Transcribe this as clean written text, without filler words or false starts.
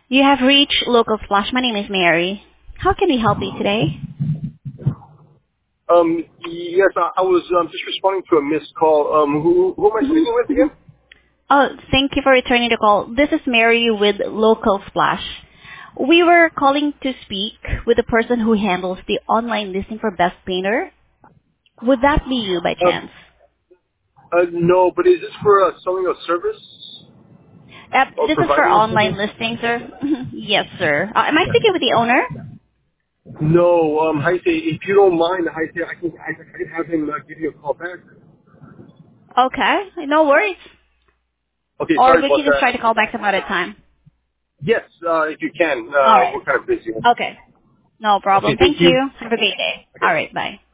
You have reached Local Splash. My name is Mary. How can we help you today? Yes, I was just responding to a missed call. Who am I Mhm. speaking with again? Oh, thank you for returning the call. This is Mary with Local Splash. We were calling to speak with the person who handles the online listing for Best Painter. Would that be you by chance? No, but is this for selling a service or This is for providing a online service? listing, sir. Yes, sir. Am I speaking with the owner? No, Heise, if you don't mind, Heise, I can have him give you a call back. Okay, no worries. Okay, Or sorry we about can just try to that. call back some other time. Yes, if you can. All right. We're kind of busy. Okay. No Okay, problem. thank Thank you. you. Have a great day. All Okay. right. Bye.